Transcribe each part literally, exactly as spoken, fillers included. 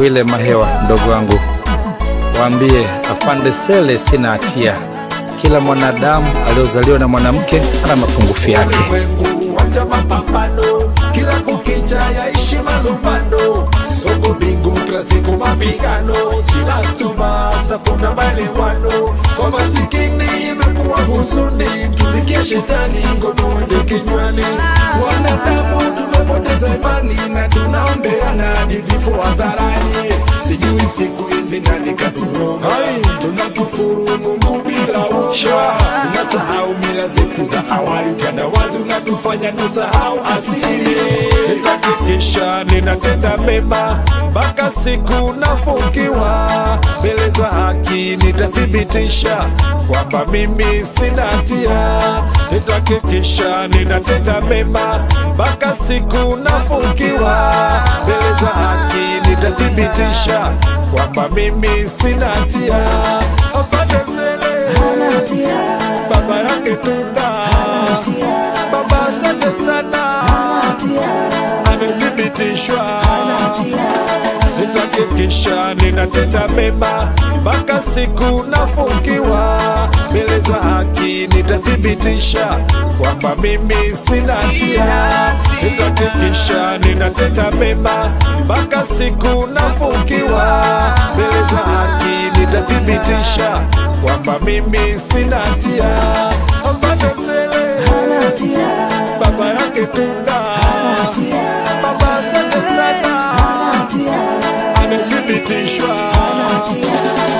Bwile Mahewa, ndogo wangu, waambie afande Sele sina hatia. Kila mwanadamu aliozaliwa na mwanamke ana mapungufu yake. Wacha mapambano, kila kukicha yaishi malumbano. Soko bingu klasiko mapigano, chilastuba sakuna balewano. Kwa masikini imekuwa huzuni, tulikia shetani ngono wende kinywani. Wanadamu tumepoteza imani na tunaombeana hadi vifo hadharani. Sijui siku hizi nani katuroga, tunakufuru Mungu bila uoga. Tunasahau mila zetu za awali, utandawazi unatufanya tusahau asili. Nitahakikisha ninatenda mema mpaka siku nafungiwa. Mbele za haki nitathibitisha kwamba mimi sina hatia. Nitahakikisha ninatenda mema mpaka siku nafungiwa. Mbele za haki nitathibitisha kwamba mimi sina hatia. Afande Sele hana hatia, baba yake Tunda hana hatia, baba asante sana hana hatia, amethibitishwa hana hatia. Nitahakikisha ninatenda mema mpaka siku nafungiwa. Mbele za haki nitathibitisha kwamba mimi sina hatia. Nitahakikisha ninatenda mema mpaka siku nafungiwa. Mbele za haki nitathibitisha kwamba mimi sina hatia. Afande Sele hana hatia, baba yake Tunda hana hatia, baba asante sana hana hatia, amethibitishwa hana hatia.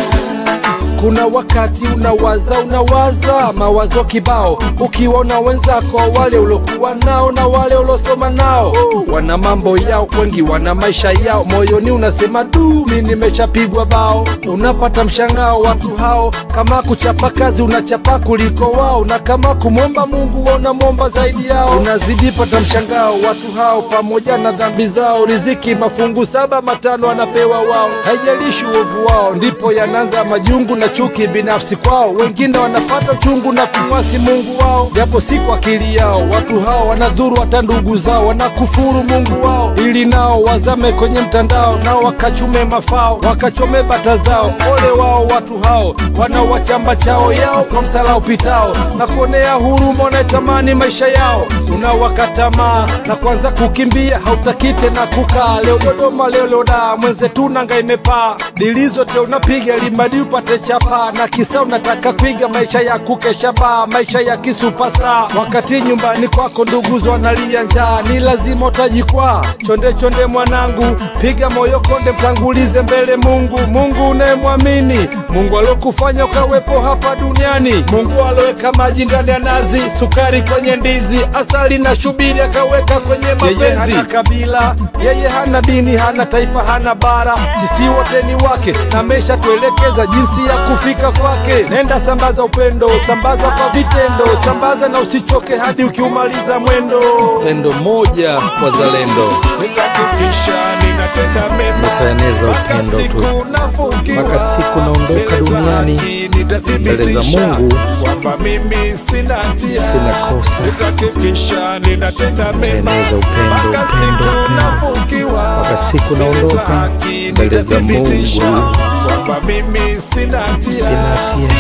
Kuna wakati unawaza unawaza mawazo kibao, ukiona wenzako wale ulokuwa nao na wale ulosoma nao wana mambo yao, wengi wana maisha yao, moyoni unasema du mimi nimeshapigwa bao. Unapata mshangao watu hao, kama kuchapa kazi unachapa kuliko wao, na kama kumomba Mungu unamomba zaidi yao. Unazidi pata mshangao watu hao, pamoja na dhambi zao, riziki mafungu saba matano anapewa wao. Haijalishi uovu wao, ndipo yanaanza majungu na chuki binafsi kwao. Wengine wanapata chungu na kumwasi Mungu wao, japo si kwa akili yao. Watu hao wanadhuru hata ndugu zao, wanakufuru Mungu wao, ili nao wazame kwenye mtandao, nao wakachume mafao, wakachome bata zao. Ole wao watu hao, wanawachamba chao yao kwa msala upitao, na kuonea huruma wanatamani maisha yao. Unawakatamaa na kwanza kukimbia, hautakite na kukaa. Leo Dodoma leo Loda, mwenzetu nanga imepaa. Dilizo te unapiga limadi upate chapa, na kisa unataka kuiga maisha ya kukesha ba, maisha ya kisuperstar. Wakati nyumbani kwako nduguzo wanalia njaa, ni lazima utajikwa. Chonde chonde mwanangu, piga moyo konde, mtangulize mbele Mungu. Mungu unayemwamini, Mungu alokufanya ukawepo hapa duniani. Mungu aloweka maji ndani ya nazi, sukari kwenye ndizi, asali na shubiri akaweka kwenye mapenzi. Yeye hana kabila, yeye hana dini, hana taifa, hana bara. Sisi wote ni wake, na mesha tuelekeza jinsi ya kufika kwake. Nenda sambaza upendo, sambaza kwa vitendo, sambaza na usichoke hadi ukiumaliza mwendo. Pendo moja kwa zalendo. Nitahakikisha ninatenda mema nitaeneza upendo tu mpaka siku naondoka duniani. Mbele za Mungu kwamba mimi sina hatia, sina kosa. Nitahakikisha ninatenda mema nitaeneza upendo, mpaka siku nafungiwa. mpaka siku naondoka. Mbele za Mungu kwamba mimi sina hatia, sina hatia.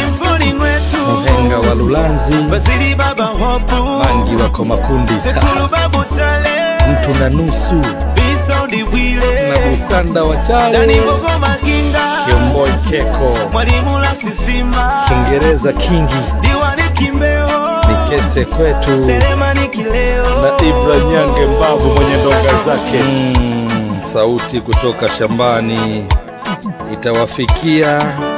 Muhenga wa Lulanzi, Basili baba hopu, Mangi wako makundi, Sekulu babu tale, mtu na nusu, Bisa udiwile, na Busanda wa Chale, Dani Bogo Maginga, Kiomboi Keko, Mwalimu la Sisima, Kingereza Kingi, Diwani Kimbeo, Nikese Kwetu, Selemani Kileo, na Ibra Nyange Mbavu mwenye ndonga zake. mm, Sauti kutoka shambani itawafikia,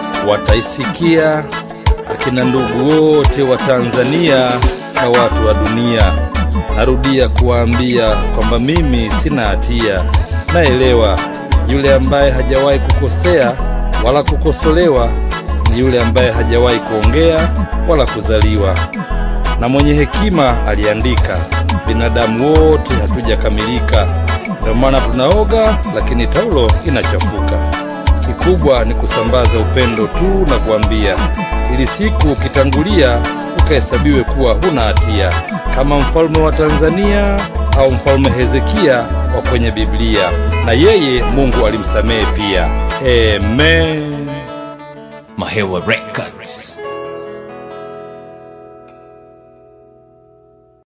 wataisikia akina ndugu wote wa Tanzania na watu wa dunia. Narudia kuwaambia kwamba mimi sina hatia. Naelewa yule ambaye hajawahi kukosea wala kukosolewa ni yule ambaye hajawahi kuongea wala kuzaliwa. Na mwenye hekima aliandika, binadamu wote hatujakamilika, ndio maana tunaoga lakini taulo inachafuka. Kikubwa ni kusambaza upendo tu na kuambia, ili siku ukitangulia ukahesabiwe kuwa huna hatia, kama mfalme wa Tanzania au mfalme Hezekia wa kwenye Biblia, na yeye Mungu alimsamehe pia. Amen. Mahewa Records.